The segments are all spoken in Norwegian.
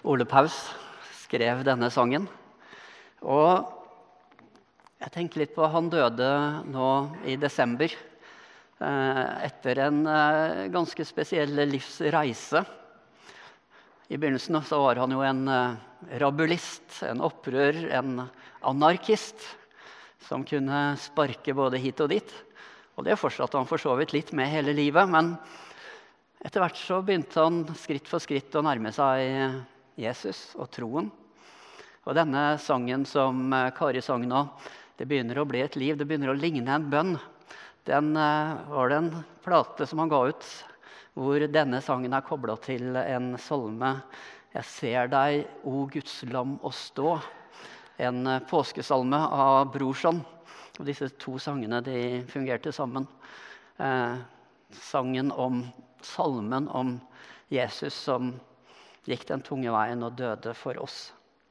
Ole Paus skrev denne sangen. Og jeg tenker litt på han døde nå i desember etter en ganske spesiell livsreise. I begynnelsen så var han jo en rabulist, en opprør, en anarkist som kunne sparke både hit og dit. Og det fortsatte han for så vidt litt med hele livet, men etter hvert så begynte han skritt for skritt å nærme seg Jesus og troen. Og denne sangen som Kari sang nå, det begynner å bli et liv, det begynner å ligne en bønn. Den var det en plate som han ga ut, hvor denne sangen er koblet til en salme. Jeg ser deg, o Guds lam, å stå. En påskesalme av Brorson. Og disse to sangene de fungerte sammen. Salmen om Jesus som gikk den tunge veien og døde for oss.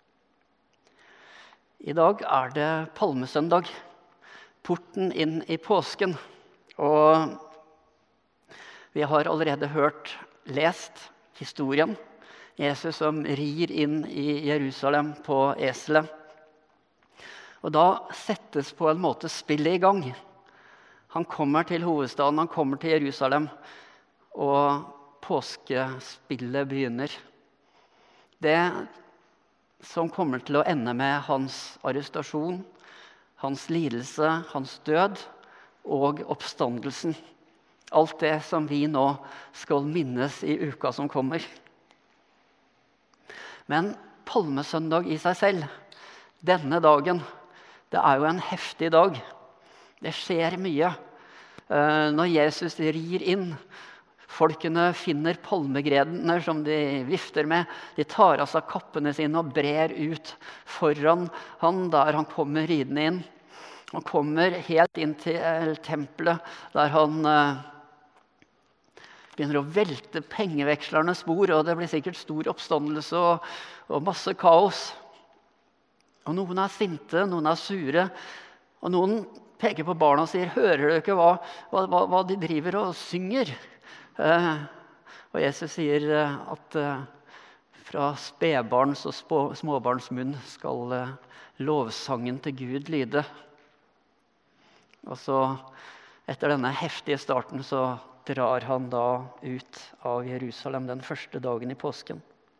I dag er det palmesøndag, porten inn i påsken. Og vi har allerede lest historien. Jesus som rir inn i Jerusalem på eselet. Og da settes på en måte spillet i gang. Han kommer til hovedstaden, han kommer til Jerusalem, og påskespillet begynner. Det som kommer til å ende med hans arrestasjon, hans lidelse, hans død og oppstandelsen. Alt det som vi nå skal minnes i uka som kommer. Men palmesøndag i seg selv, denne dagen, det er jo en heftig dag. Det skjer mye. Når Jesus rir inn, folkene finner palmegrener som de vifter med. De tar av seg kappene sine og brer ut foran han der han kommer ridende inn. Han kommer helt inn til tempelet, der han begynner å velte pengevekslernes bord, og det blir sikkert stor oppstandelse og masse kaos. Og noen er sinte, noen er sure, og noen peker på barna og sier, hører du ikke hva de driver og synger? Og Jesus sier at fra spedbarns og småbarns munn skal lovsangen til Gud lyde. Og så, etter denne heftige starten, så drar han da ut av Jerusalem den første dagen i påsken.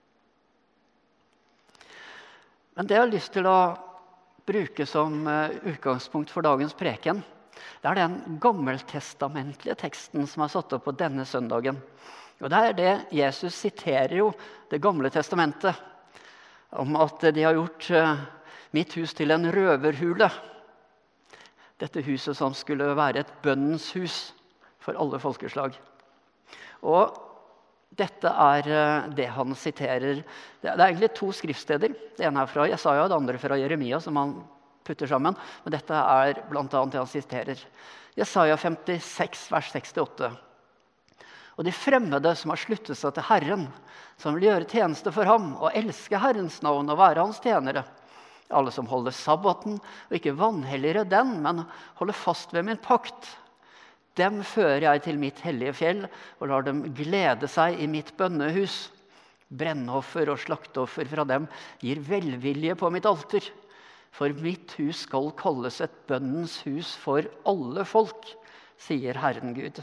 Men det jeg har lyst til å bruke som utgangspunkt for dagens preken, det er den gammeltestamentlige teksten som er satt opp på denne søndagen. Og det er det Jesus siterer jo det gamle testamentet, om at de har gjort mitt hus til en røverhule. Dette huset som skulle være et bønnens hus for alle folkeslag. Og dette er det han siterer. Det er egentlig to skriftsteder. Det ene er fra Jesaja, det andre fra Jeremia, som han putter sammen. Men dette er blant annet det han siterer. Jesaja 56, vers 68. Og de fremmede som har sluttet seg til Herren, som vil gjøre tjeneste for ham, og elske Herrens navn og være hans tjenere. Alle som holder sabbaten, og ikke vanhelligere den, men holder fast ved min pakt. Dem fører jeg til mitt hellige fjell, og lar dem glede seg i mitt bønnehus. Brennoffer og slakteoffer fra dem gir velvilje på mitt alter. For mitt hus skal kalles et bønnens hus for alle folk, sier Herren Gud.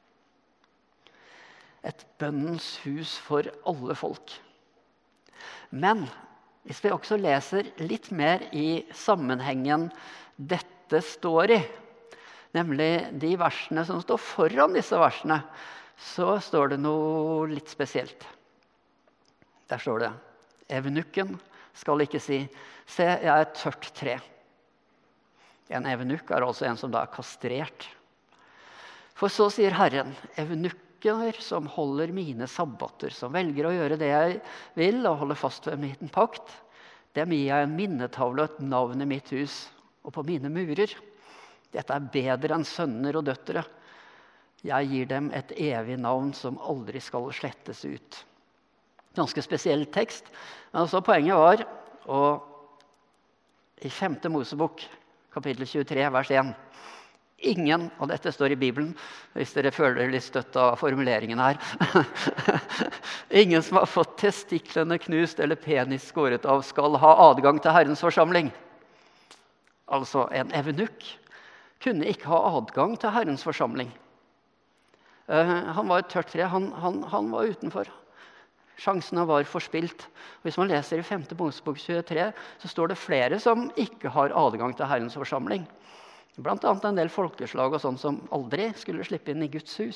Et bønnens hus for alle folk. Men hvis vi også leser litt mer i sammenhengen dette står i, nemlig de versene som står foran disse versene, så står det noe litt spesielt. Der står det, evenukken skal ikke si, se, jeg er et tørt tre. En evenukk er altså en som da er kastrert. For så sier Herren, evenukker som holder mine sabbater, som velger å gjøre det jeg vil og holde fast ved min pakt, dem gir jeg en minnetavle og et navn i mitt hus og på mine murer. Dette er bedre enn sønner og døtre. Jeg gir dem et evig navn som aldri skal slettes ut. Ganske spesiell tekst. Men også poenget var, og i 5. Mosebok, kapittel 23, vers 1, Ingen, og dette står i Bibelen, hvis dere føler dere litt støtt av formuleringen her. Ingen som har fått testiklene knust eller penis skåret av, skal ha adgang til Herrens forsamling. Altså, en evnukk kunne ikke ha adgang til Herrens forsamling. Han var et tørt tre, han var utenfor. Sjansene var forspilt. Hvis man leser i 5. Mosebok 23, så står det flere som ikke har adgang til Herrens forsamling. Blant annet en del folkeslag og sånn som aldri skulle slippe inn i Guds hus.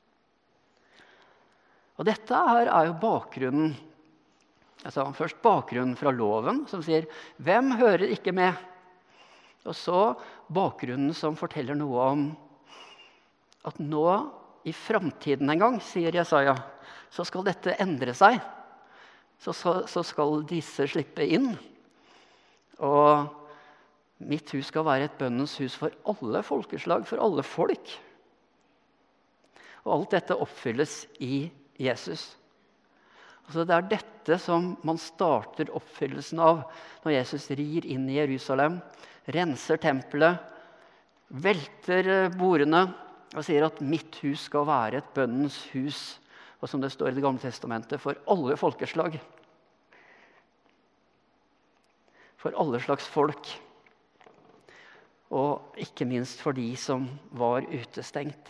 Og dette her er jo bakgrunnen, altså først bakgrunnen fra loven, som sier, hvem hører ikke med? Og så bakgrunnen som forteller noe om at nå i fremtiden en gang, sier Jesaja, så skal dette endre seg. Så skal disse slippe inn. Og mitt hus skal være et bønnens hus for alle folkeslag, for alle folk. Og alt dette oppfylles i Jesus. Altså det er dette som man starter oppfyllelsen av når Jesus rir inn i Jerusalem, renser tempelet, velter bordene og sier at mitt hus skal være et bønnens hus. Og som det står i Det gamle testamentet, for alle folkeslag. For alle slags folk. Og ikke minst for de som var utestengt.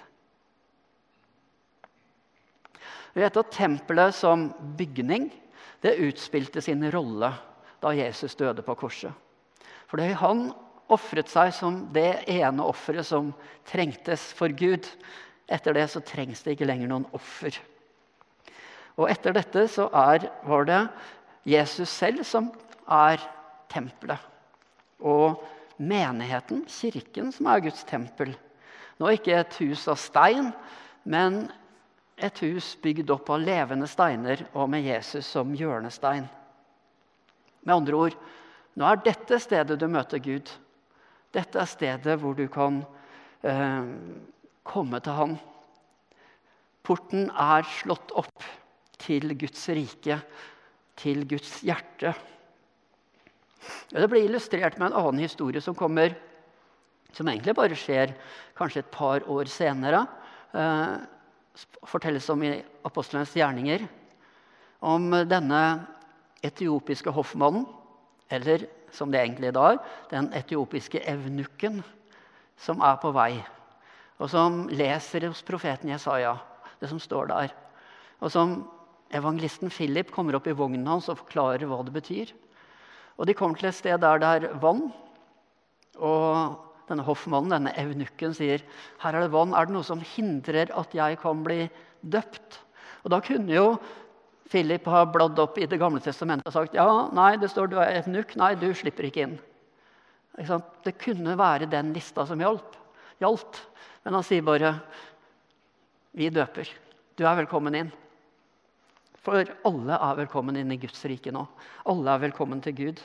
Vi vet at tempelet som bygning, det utspilte sin rolle da Jesus døde på korset. Fordi han offret seg som det ene offeret som trengtes for Gud. Etter det så trengs det ikke lenger noen offer. Og etter dette så var det Jesus selv som er tempelet. Og menigheten, kirken, som er Guds tempel. Nå ikke et hus av stein, men et hus bygd opp av levende steiner og med Jesus som hjørnestein. Med andre ord, nå er dette stedet du møter Gud. Dette er stedet hvor du kan komme til han. Porten er slått opp til Guds rike, til Guds hjerte. Det blir illustrert med en annen historie som kommer, som egentlig bare skjer kanskje et par år senere. Fortelles om i Apostlenes gjerninger. Om denne etiopiske hoffmannen, eller som det egentlig da den etiopiske evnukken, som er på vei. Og som leser hos profeten Jesaja, det som står der. Og som evangelisten Philip kommer opp i vognen hans og forklarer hva det betyr. Og de kommer til et sted der det er vann, og denne hoffmannen, denne evnukken, sier, her er det vann, er det noe som hindrer at jeg kan bli døpt? Og da kunne jo Philip ha bladd opp i Det gamle testamentet og sagt, ja, nei, det står du er evnukk, nei, du slipper ikke inn. Ikke sant? Det kunne være den lista som gjaldt, men han sier bare, vi døper, du er velkommen inn. For alle er velkommen inn i Guds rike nå. Alle er velkommen til Gud.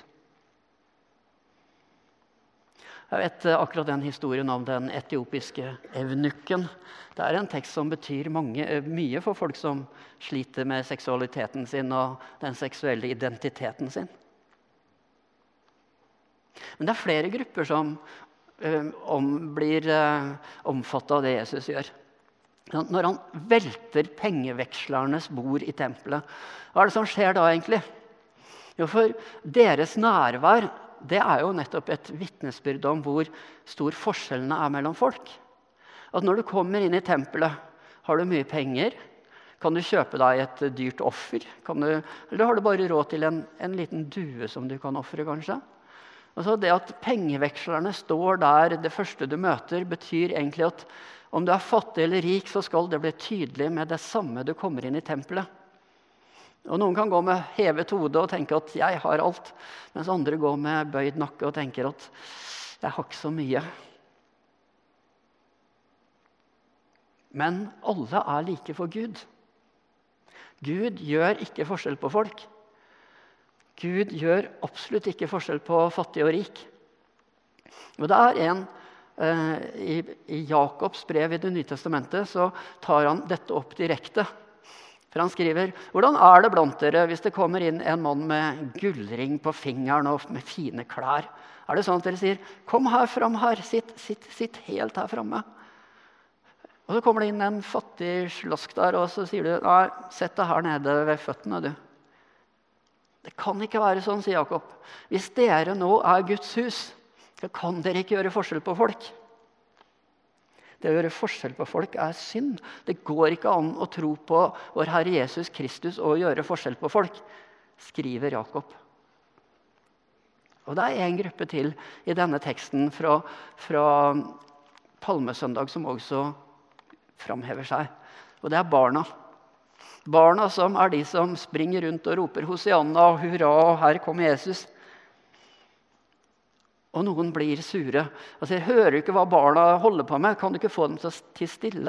Jeg vet akkurat den historien om den etiopiske evnukken. Det er en tekst som betyr mye for folk som sliter med seksualiteten sin og den seksuelle identiteten sin. Men det er flere grupper som blir omfattet av det Jesus gjør. Når han velter pengevekslernes bord i tempelet, hva er det som skjer da egentlig? Jo, for deres nærvær, det er jo nettopp et vitnesbyrd om hvor stor forskjellene er mellom folk. At når du kommer inn i tempelet, har du mye penger, kan du kjøpe deg et dyrt offer, eller har du bare råd til en liten due som du kan offre kanskje? Altså det at pengevekslerne står der, det første du møter, betyr egentlig at om du er fattig eller rik, så skal det bli tydelig med det samme du kommer inn i tempelet. Og noen kan gå med hevet hode og tenke at jeg har alt, mens andre går med bøyd nakke og tenker at jeg har ikke så mye. Men alle er like for Gud. Gud gjør ikke forskjell på folk. Gud gjør absolutt ikke forskjell på fattig og rik. Og det er en i Jakobs brev i Det nye testamentet, så tar han dette opp direkte. For han skriver, hvordan det blant dere hvis det kommer inn en mann med gullring på fingeren og med fine klær? Det sånn at dere sier, kom her fram her, sitt helt her fremme. Og så kommer det inn en fattig slask der, og så sier du, nei, sett deg her nede ved føttene, du. Det kan ikke være sånn, sier Jakob. Hvis dere nå Guds hus, så kan dere ikke gjøre forskjell på folk. Det å gjøre forskjell på folk synd. Det går ikke an å tro på vår Herre Jesus Kristus og gjøre forskjell på folk, skriver Jakob. Og det en gruppe til i denne teksten fra Palmesøndag som også framhever seg. Og det barna. Barna som de som springer rundt og roper Hosianna og hurra, og her kommer Jesus. Og noen blir sure og sier, hører du ikke hva barna holder på med? Kan du ikke få dem til stille?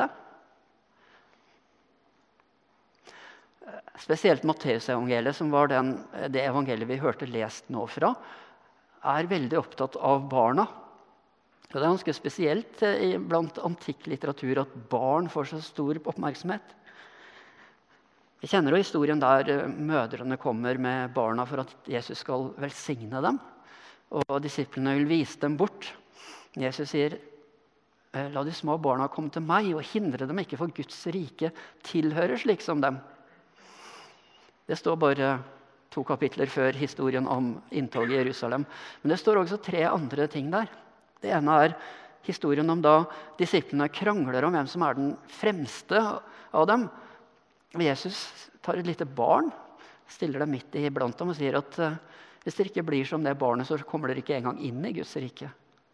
Spesielt Matteus-evangeliet, som var det evangeliet vi hørte lest nå fra, veldig opptatt av barna. Og det ganske spesielt blant antikk litteratur at barn får så stor oppmerksomhet. Vi kjenner jo historien der mødrene kommer med barna for at Jesus skal velsigne dem. Og disiplene vil vise dem bort. Jesus sier, la de små barna komme til meg, og hindre dem ikke, for Guds rike tilhører slik som dem. Det står bare 2 kapitler før historien om inntoget i Jerusalem. Men det står også 3 andre ting der. Det ene historien om da disiplene krangler om hvem som den fremste av dem. Og Jesus tar et lite barn, stiller dem midt iblant dem og sier at hvis dere ikke blir som det barnet, så kommer dere ikke engang inn i Guds rike.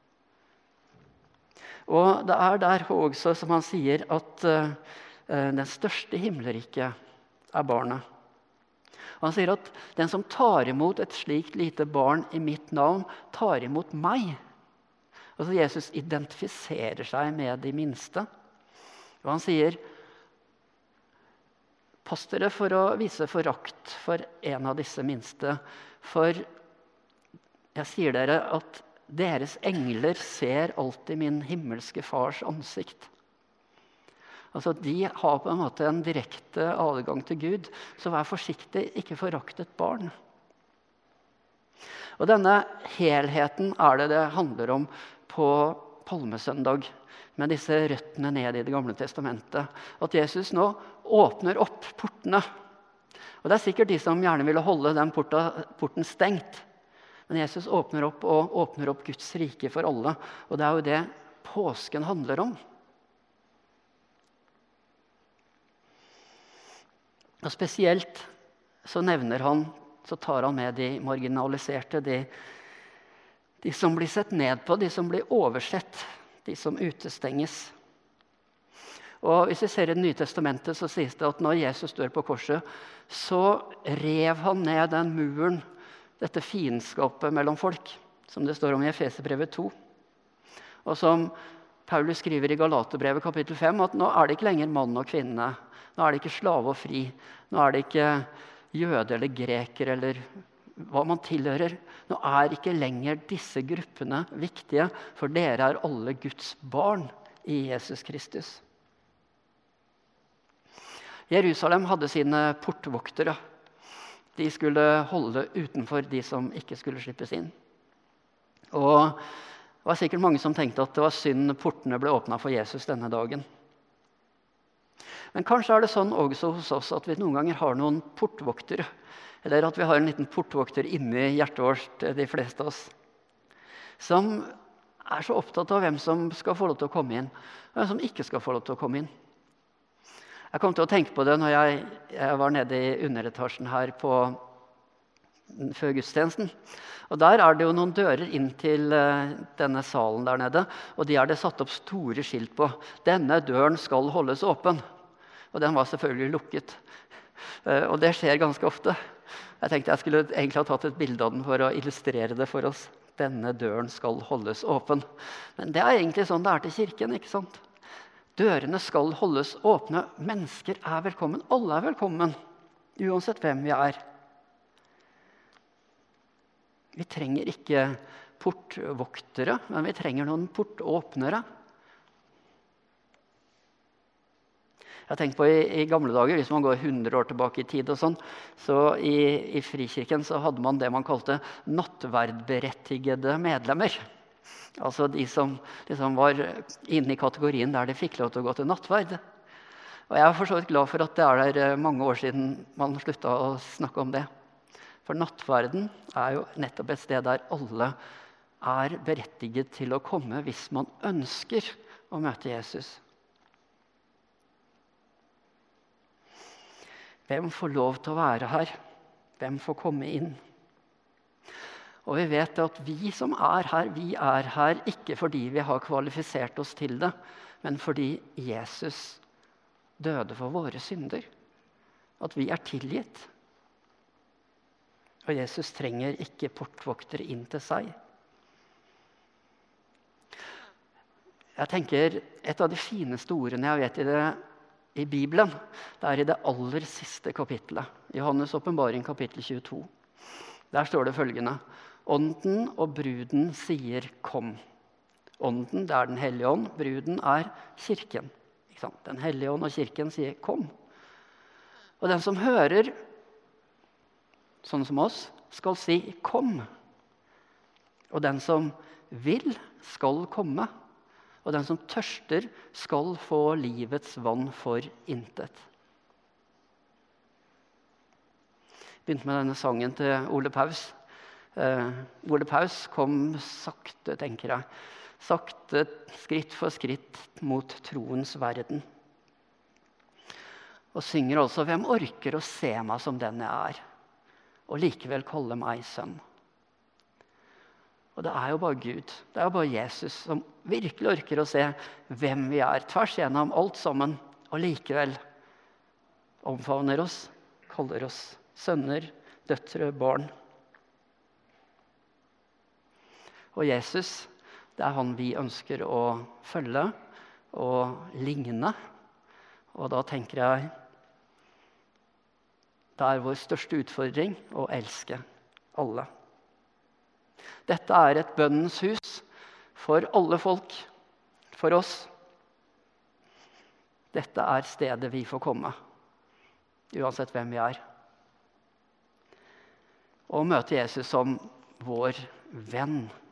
Og det der også som han sier at den største himmelriket barnet. Og han sier at den som tar imot et slikt lite barn i mitt navn, tar imot meg. Altså Jesus identifiserer seg med de minste. Og han sier, pass dere for å vise forakt for en av disse minste, for jeg sier dere at deres engler ser alltid min himmelske fars ansikt. Altså de har på en måte en direkte adgang til Gud, så vær forsiktig, ikke forakt et barn. Og denne helheten det handler om på Palmesøndag, med disse røttene ned i Det gamle testamentet. At Jesus nå åpner opp portene. Og det sikkert de som gjerne ville holde den porten stengt. Men Jesus åpner opp Guds rike for alle. Og det jo det påsken handler om. Og spesielt så tar han med de marginaliserte, de som blir sett ned på, de som blir oversett, de som utestenges. Og hvis vi ser i Det nye testamentet, så sies det at når Jesus dør på korset, så rev han ned den muren, dette fiendskapet mellom folk, som det står om i Efeserbrevet 2. Og som Paulus skriver i Galaterbrevet kapittel 5, at nå det ikke lenger mann og kvinne, nå det ikke slave og fri, nå det ikke jøde eller greker eller hva man tilhører. Nå ikke lenger disse gruppene viktige, for dere alle Guds barn i Jesus Kristus. Jerusalem hadde sine portvoktere. De skulle holde utenfor de som ikke skulle slippes inn. Og det var sikkert mange som tenkte at det var synd portene ble åpnet for Jesus denne dagen. Men kanskje det sånn også hos oss at vi noen ganger har noen portvoktere. Eller at vi har en liten portvokter inni hjertet vårt, de fleste av oss. Som så opptatt av hvem som skal få lov til å komme inn, og hvem som ikke skal få lov til å komme inn. Jeg kom til å tenke på det når jeg var nede i underetasjen her før gudstjenesten. Og der det jo noen dører inn til denne salen der nede, og de det satt opp store skilt på. Denne døren skal holdes åpen. Og den var selvfølgelig lukket. Og det skjer ganske ofte. Jeg tenkte jeg skulle egentlig ha tatt et bilde av den for å illustrere det for oss. Denne døren skal holdes åpen. Men det egentlig sånn det til kirken, ikke sant? Dørene skal holdes åpne. Mennesker velkommen. Alle velkommen, uansett hvem vi Vi trenger ikke portvoktere, men vi trenger noen portåpnere. Jeg har tenkt på i gamle dager, hvis man går 100 år tilbake i tid og sånn, så i Frikirken så hadde man det man kalte nattverdberettigede medlemmer. Altså de som liksom var inne i kategorien der de fikk lov til å gå til nattverd. Og jeg er for så vidt glad for at det er der mange år siden man sluttet å snakke om det. For nattverden er jo nettopp et sted der alle er berettiget til å komme hvis man ønsker å møte Jesus. Hvem får lov til å være her? Hvem får komme inn? Og vi vet at vi som er her ikke fordi vi har kvalifisert oss til det, men fordi Jesus døde for våre synder. At vi er tilgitt. Og Jesus trenger ikke portvoktere inn til seg. Jeg tenker et av de fineste ordene jeg vet i Bibelen, det er i det aller siste kapittelet. Johannes åpenbaring kapittel 22. Der står det følgende: Ånden og bruden sier kom. Ånden, det er den hellige ånd. Bruden er kirken. Ikke sant? Den hellige ånd og kirken sier kom. Og den som hører, sånn som oss, skal si kom. Og den som vil, skal komme. Og den som tørster, skal få livets vann for intet. Begynte med denne sangen til Ole Paus. Ole Paus kom sakte, tenker jeg. Sakte, skritt for skritt mot troens verden. Og synger også: hvem orker å se meg som den jeg er, og likevel kalle meg sønn? Og det er jo bare Gud, det er jo bare Jesus som virkelig orker å se hvem vi er, tvers gjennom alt sammen, og likevel omfavner oss, kaller oss sønner, døtre, barn. Og Jesus, det er han vi ønsker å følge og ligne. Og da tenker jeg, det er vår største utfordring å elske alle. Dette er et bønnens hus for alle folk, for oss. Dette er stedet vi får komme, uansett hvem vi er. Og møte Jesus som vår venn.